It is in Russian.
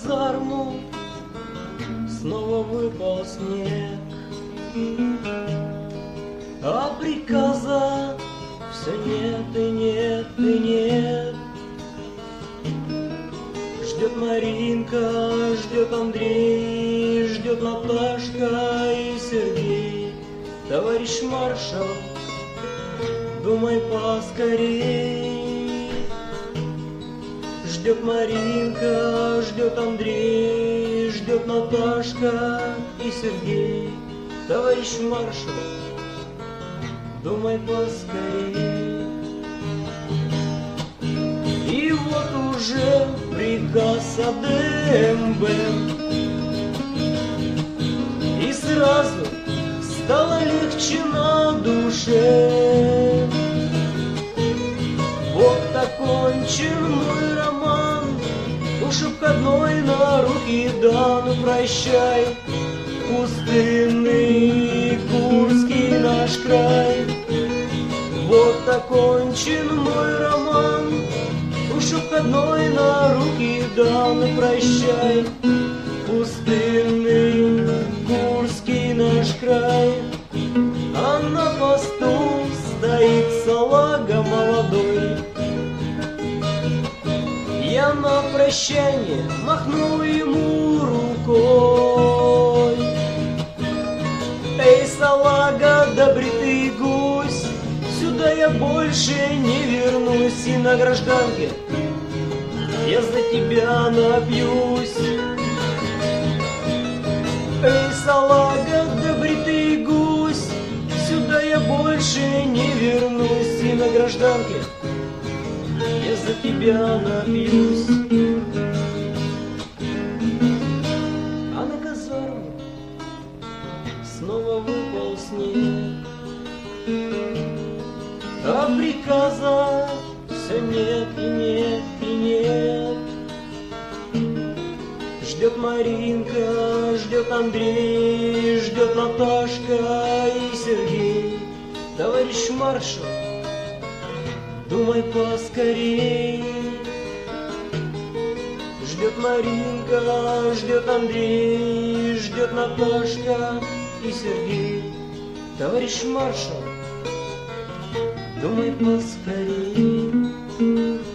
казарму снова выпал снег, а приказа все нет и нет и нет. Ждет Маринка, ждет Андрей, ждет Наташка и Сергей. Товарищ маршал, думай поскорей. Ждет Маринка, ждет Андрей, ждет Наташка и Сергей. Товарищ маршал, думай поскорей. И вот уже приказ от ДМБ, и сразу стало легче на душе. Вот окончен мой роман, уж обходной на руки дан. Прощай, пустынный Курский наш край. Вот окончен мой роман, уж обходной на руки дан. Прощай, пустынный Курский наш край. А на посту стоит салага молодой. Я на прощание махну ему рукой. Эй, салага, да бритый гусь, сюда я больше не вернусь. И на гражданке я за тебя напьюсь. Эй, салага, да бритый гусь, сюда я больше не вернусь. И на гражданке я за тебя напьюсь. А на казарму снова выпал снег, а приказа все нет и нет и нет. Ждет Маринка, ждет Андрей, ждет Наташка и Сергей. Товарищ маршал, думай поскорей. Ждет Маринка, ждет Андрей, ждет Наташка и Сергей. Товарищ маршал, думай поскорей.